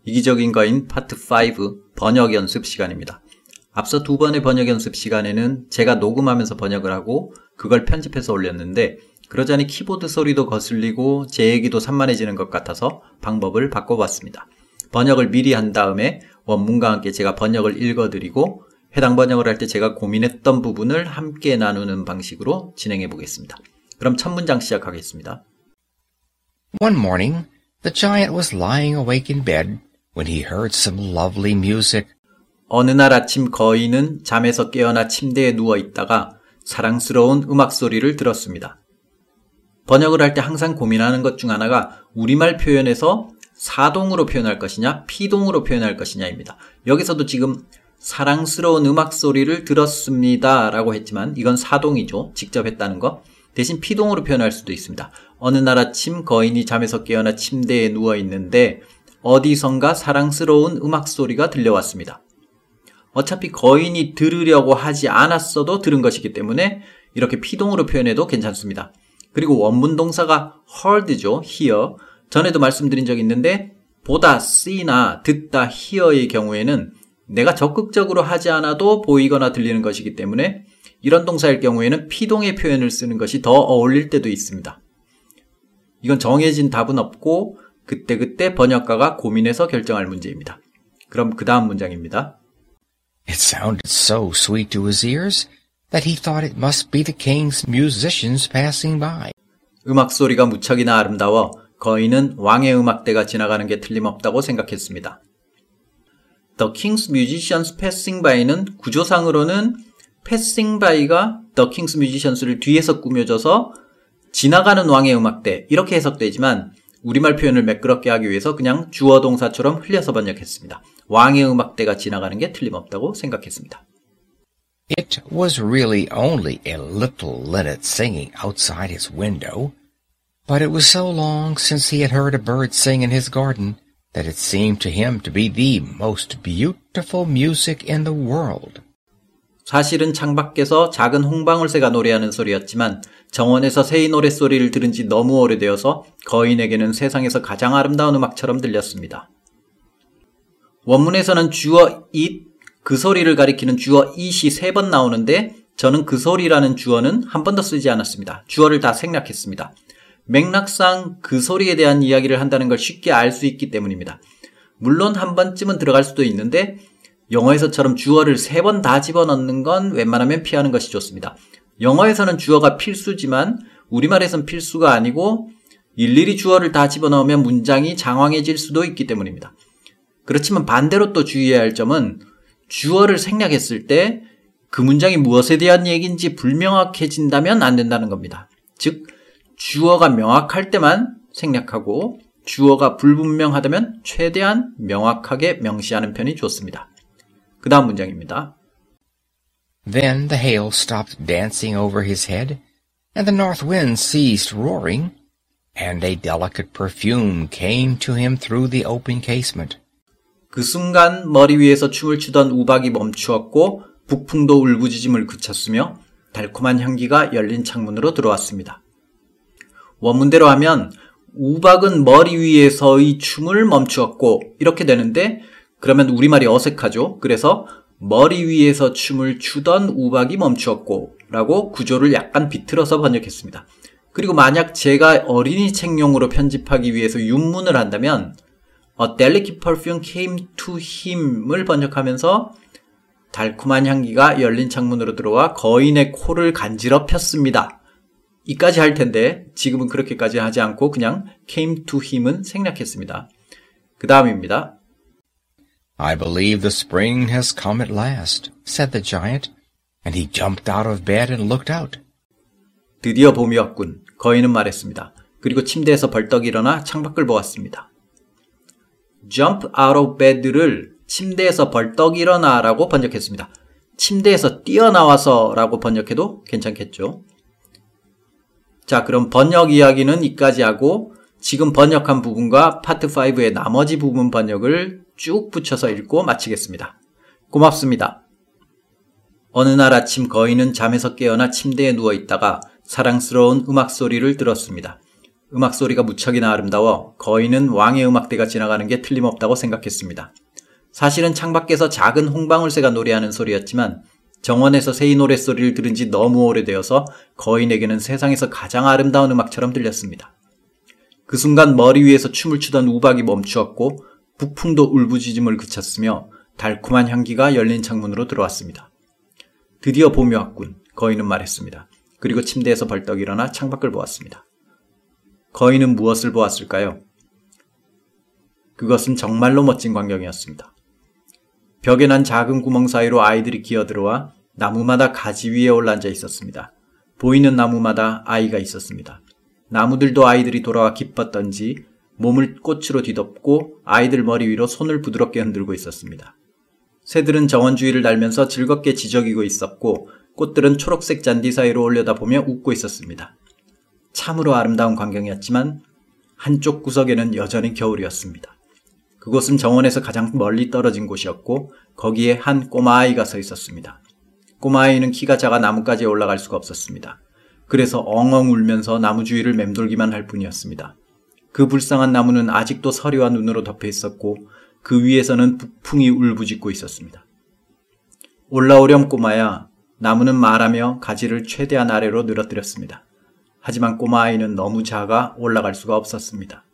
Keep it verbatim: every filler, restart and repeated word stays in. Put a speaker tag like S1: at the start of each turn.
S1: 이기적인 거인 파트 오 번역 연습 시간입니다. 앞서 두 번의 번역 연습 시간에는 제가 녹음하면서 번역을 하고 그걸 편집해서 올렸는데 그러자니 키보드 소리도 거슬리고 제 얘기도 산만해지는 것 같아서 방법을 바꿔봤습니다. 번역을 미리 한 다음에 원문과 함께 제가 번역을 읽어드리고 해당 번역을 할 때 제가 고민했던 부분을 함께 나누는 방식으로 진행해 보겠습니다. 그럼 첫 문장 시작하겠습니다.
S2: One morning, the giant was lying awake in bed when he heard some lovely music.
S1: 어느 날 아침 거인은 잠에서 깨어나 침대에 누워 있다가 사랑스러운 음악 소리를 들었습니다. 번역을 할 때 항상 고민하는 것 중 하나가 우리말 표현에서 사동으로 표현할 것이냐 피동으로 표현할 것이냐입니다. 여기서도 지금 사랑스러운 음악 소리를 들었습니다 라고 했지만 이건 사동이죠. 직접 했다는 거. 대신 피동으로 표현할 수도 있습니다. 어느 날 아침 거인이 잠에서 깨어나 침대에 누워 있는데 어디선가 사랑스러운 음악 소리가 들려왔습니다. 어차피 거인이 들으려고 하지 않았어도 들은 것이기 때문에 이렇게 피동으로 표현해도 괜찮습니다. 그리고 원문 동사가 heard죠. hear. 전에도 말씀드린 적이 있는데 보다 see나 듣다 hear의 경우에는 내가 적극적으로 하지 않아도 보이거나 들리는 것이기 때문에 이런 동사일 경우에는 피동의 표현을 쓰는 것이 더 어울릴 때도 있습니다. 이건 정해진 답은 없고 그때그때 번역가가 고민해서 결정할 문제입니다. 그럼 그 다음 문장입니다.
S2: It sounded so sweet to his ears that he thought it must be the king's musicians passing by.
S1: 음악 소리가 무척이나 아름다워 거인은 왕의 음악대가 지나가는 게 틀림없다고 생각했습니다. The King's Musicians Passing By는 구조상으로는 Passing By가 The King's Musicians를 뒤에서 꾸며줘서 지나가는 왕의 음악대 이렇게 해석되지만 우리말 표현을 매끄럽게 하기 위해서 그냥 주어 동사처럼 흘려서 번역했습니다. 왕의 음악대가 지나가는 게 틀림없다고 생각했습니다.
S2: It was really only a little linnet singing outside his window, but it was so long since he had heard a bird sing in his garden that it seemed to him to be the most beautiful music in the world.
S1: 사실은 창밖에서 작은 홍방울새가 노래하는 소리였지만 정원에서 새의 노랫소리를 들은 지 너무 오래되어서 거인에게는 세상에서 가장 아름다운 음악처럼 들렸습니다. 원문에서는 주어 it, 그 소리를 가리키는 주어 it이 세 번 나오는데 저는 그 소리라는 주어는 한 번도 쓰지 않았습니다. 주어를 다 생략했습니다. 맥락상 그 소리에 대한 이야기를 한다는 걸 쉽게 알 수 있기 때문입니다. 물론 한 번쯤은 들어갈 수도 있는데 영어에서처럼 주어를 세 번 다 집어넣는 건 웬만하면 피하는 것이 좋습니다. 영어에서는 주어가 필수지만 우리말에선 필수가 아니고 일일이 주어를 다 집어넣으면 문장이 장황해질 수도 있기 때문입니다. 그렇지만 반대로 또 주의해야 할 점은 주어를 생략했을 때 그 문장이 무엇에 대한 얘기인지 불명확해진다면 안 된다는 겁니다. 즉 주어가 명확할 때만 생략하고 주어가 불분명하다면 최대한 명확하게 명시하는 편이 좋습니다. 그 다음 문장입니다.
S2: Then the hail stopped dancing over his head, and the north wind ceased roaring, and a delicate perfume came to him through the open casement.
S1: 그 순간 머리 위에서 춤을 추던 우박이 멈추었고 북풍도 울부짖음을 그쳤으며 달콤한 향기가 열린 창문으로 들어왔습니다. 원문대로 하면 우박은 머리 위에서의 춤을 멈추었고 이렇게 되는데 그러면 우리말이 어색하죠. 그래서 머리 위에서 춤을 추던 우박이 멈추었고 라고 구조를 약간 비틀어서 번역했습니다. 그리고 만약 제가 어린이 책용으로 편집하기 위해서 윤문을 한다면 A delicate perfume came to him을 번역하면서 달콤한 향기가 열린 창문으로 들어와 거인의 코를 간지럽혔습니다. 이까지 할 텐데 지금은 그렇게까지 하지 않고 그냥 came to him은 생략했습니다. 그 다음입니다.
S2: I believe the spring has come at last, said the giant, and he jumped out of bed and looked out.
S1: 드디어 봄이 왔군. 거인은 말했습니다. 그리고 침대에서 벌떡 일어나 창밖을 보았습니다. jump out of bed를 침대에서 벌떡 일어나 라고 번역했습니다. 침대에서 뛰어나와서 라고 번역해도 괜찮겠죠. 자, 그럼 번역 이야기는 이까지 하고 지금 번역한 부분과 파트 오의 나머지 부분 번역을 쭉 붙여서 읽고 마치겠습니다. 고맙습니다. 어느 날 아침 거인은 잠에서 깨어나 침대에 누워 있다가 사랑스러운 음악 소리를 들었습니다. 음악 소리가 무척이나 아름다워 거인은 왕의 음악대가 지나가는 게 틀림없다고 생각했습니다. 사실은 창밖에서 작은 홍방울새가 노래하는 소리였지만 정원에서 새의 노랫소리를 들은 지 너무 오래되어서 거인에게는 세상에서 가장 아름다운 음악처럼 들렸습니다. 그 순간 머리 위에서 춤을 추던 우박이 멈추었고 북풍도 울부짖음을 그쳤으며 달콤한 향기가 열린 창문으로 들어왔습니다. 드디어 봄이 왔군, 거인은 말했습니다. 그리고 침대에서 벌떡 일어나 창밖을 보았습니다. 거인은 무엇을 보았을까요? 그것은 정말로 멋진 광경이었습니다. 벽에 난 작은 구멍 사이로 아이들이 기어들어와 나무마다 가지 위에 올라앉아 있었습니다. 보이는 나무마다 아이가 있었습니다. 나무들도 아이들이 돌아와 기뻤던지 몸을 꽃으로 뒤덮고 아이들 머리 위로 손을 부드럽게 흔들고 있었습니다. 새들은 정원 주위를 날면서 즐겁게 지저귀고 있었고 꽃들은 초록색 잔디 사이로 올려다보며 웃고 있었습니다. 참으로 아름다운 광경이었지만 한쪽 구석에는 여전히 겨울이었습니다. 그곳은 정원에서 가장 멀리 떨어진 곳이었고 거기에 한 꼬마아이가 서 있었습니다. 꼬마아이는 키가 작아 나무까지 올라갈 수가 없었습니다. 그래서 엉엉 울면서 나무 주위를 맴돌기만 할 뿐이었습니다. 그 불쌍한 나무는 아직도 서리와 눈으로 덮여 있었고 그 위에서는 북풍이 울부짖고 있었습니다. 올라오렴 꼬마야. 나무는 말하며 가지를 최대한 아래로 늘어뜨렸습니다. 하지만 꼬마아이는 너무 작아 올라갈 수가 없었습니다.